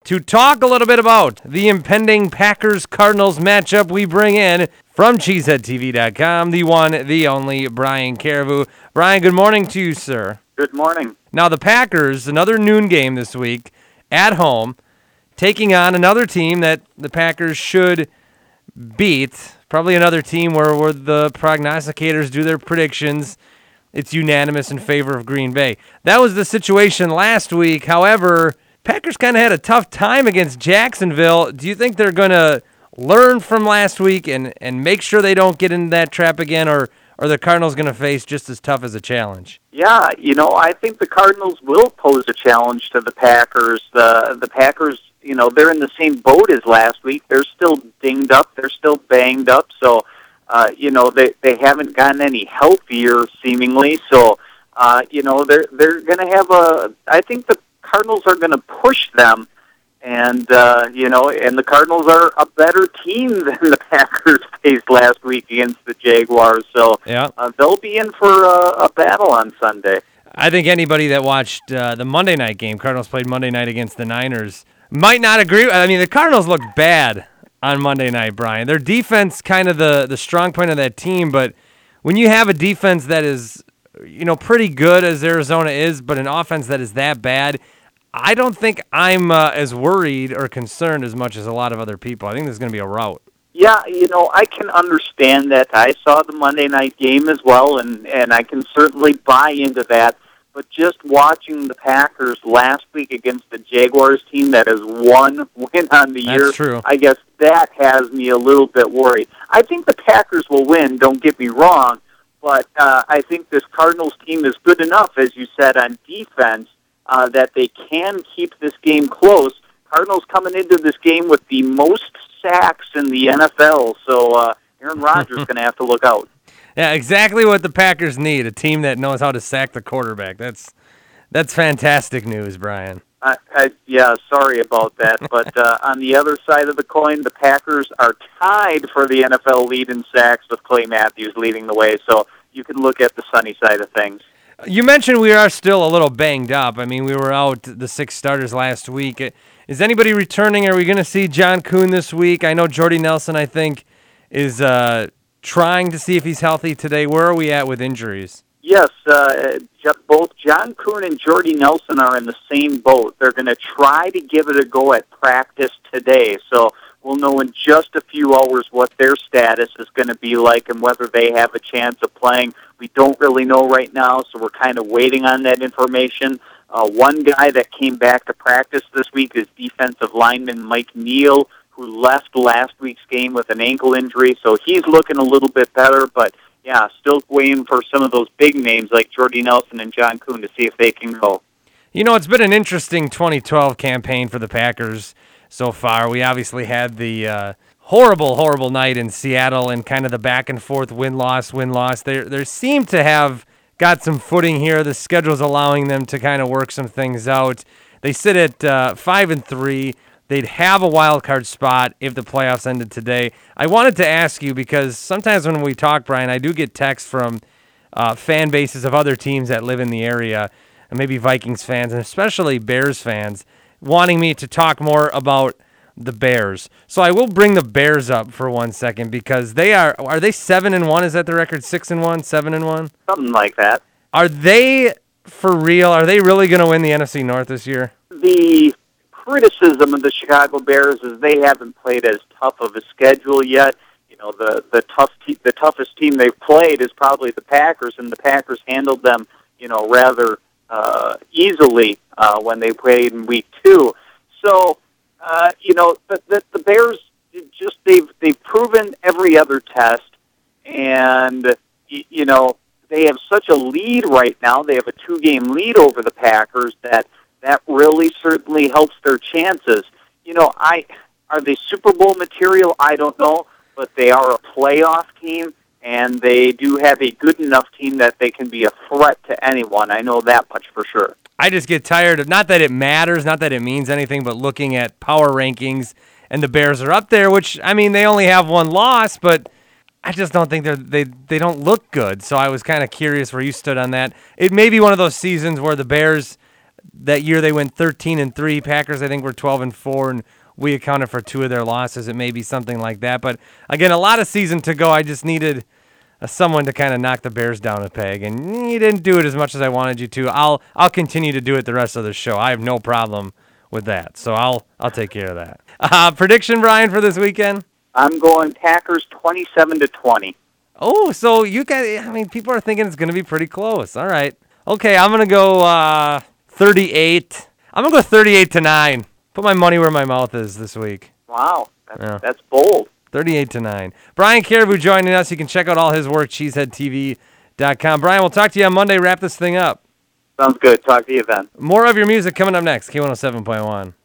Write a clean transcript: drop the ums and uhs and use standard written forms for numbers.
to talk a little bit about the impending Packers-Cardinals matchup. We bring in, from CheeseheadTV.com, the one, the only, Brian Caribou. Brian, good morning to you, sir. Good morning. Now, the Packers, another noon game this week, at home, taking on another team that the Packers should beat. Probably another team where the prognosticators do their predictions. It's unanimous in favor of Green Bay. That was the situation last week. However, Packers kind of had a tough time against Jacksonville. Do you think they're going to learn from last week and make sure they don't get into that trap again, or are the Cardinals going to face just as tough as a challenge? Yeah, I think the Cardinals will pose a challenge to the Packers. The Packers, they're in the same boat as last week. They're still dinged up. They're still banged up. So, they haven't gotten any healthier, seemingly. So, they're going to have I think the Cardinals are going to push them, and and the Cardinals are a better team than the Packers faced last week against the Jaguars. So they'll be in for a battle on Sunday. I think anybody that watched the Monday night game, Cardinals played Monday night against the Niners, might not agree. I mean, the Cardinals looked bad on Monday night, Brian. Their defense kind of the strong point of that team, but when you have a defense that is pretty good as Arizona is, but an offense that is that bad, I don't think I'm as worried or concerned as much as a lot of other people. I think this is going to be a rout. Yeah, I can understand that. I saw the Monday night game as well, and I can certainly buy into that. But just watching the Packers last week against the Jaguars team that has one win on the year, true. I guess that has me a little bit worried. I think the Packers will win, don't get me wrong, but I think this Cardinals team is good enough, as you said, on defense, that they can keep this game close. Cardinals coming into this game with the most sacks in the NFL, so Aaron Rodgers is going to have to look out. Yeah, exactly what the Packers need, a team that knows how to sack the quarterback. That's fantastic news, Brian. Yeah, sorry about that. But on the other side of the coin, the Packers are tied for the NFL lead in sacks with Clay Matthews leading the way, so you can look at the sunny side of things. You mentioned we are still a little banged up. I mean, we were out the 6 starters last week. Is anybody returning? Are we going to see John Kuhn this week? I know Jordy Nelson, I think, is trying to see if he's healthy today. Where are we at with injuries? Yes, both John Kuhn and Jordy Nelson are in the same boat. They're going to try to give it a go at practice today. So we'll know in just a few hours what their status is going to be like and whether they have a chance of playing. We don't really know right now, so we're kind of waiting on that information. One guy that came back to practice this week is defensive lineman Mike Neal, who left last week's game with an ankle injury, so he's looking a little bit better, but yeah, still waiting for some of those big names like Jordy Nelson and John Kuhn to see if they can go. It's been an interesting 2012 campaign for the Packers so far. We obviously had the horrible night in Seattle and kind of the back-and-forth win-loss. They seem to have got some footing here. The schedule's allowing them to kind of work some things out. They sit at 5-3. They'd have a wild card spot if the playoffs ended today. I wanted to ask you, because sometimes when we talk, Brian, I do get texts from fan bases of other teams that live in the area, and maybe Vikings fans, and especially Bears fans, wanting me to talk more about the Bears. So I will bring the Bears up for 1 second, because they are they 7-1? Is that the record? 6-1, 7-1? Something like that. Are they for real? Are they really going to win the NFC North this year? The criticism of the Chicago Bears is they haven't played as tough of a schedule yet. The toughest team they've played is probably the Packers, and the Packers handled them, rather easily when they played in week 2. So, the Bears they've proven every other test, and they have such a lead right now. They have a 2-game lead over the Packers that really certainly helps their chances. Are they Super Bowl material? I don't know, but they are a playoff team, and they do have a good enough team that they can be a threat to anyone. I know that much for sure. I just get tired of, not that it matters, not that it means anything, but looking at power rankings, and the Bears are up there, which, I mean, they only have 1 loss, but I just don't think they don't look good. So I was kind of curious where you stood on that. It may be one of those seasons where the Bears That year they went 13-3. Packers, I think, were 12-4, and we accounted for 2 of their losses. It may be something like that. But again, a lot of season to go. I just needed someone to kind of knock the Bears down a peg, and you didn't do it as much as I wanted you to. I'll continue to do it the rest of the show. I have no problem with that, so I'll take care of that. Prediction, Brian, for this weekend? I'm going Packers 27-20. Oh, so you guys, I mean, people are thinking it's going to be pretty close. All right. Okay, I'm going to go 38. I'm going to go 38-9. Put my money where my mouth is this week. Wow, that's bold. 38-9. Brian Caribou joining us. You can check out all his work, cheeseheadtv.com. Brian, we'll talk to you on Monday. Wrap this thing up. Sounds good. Talk to you then. More of your music coming up next, K107.1.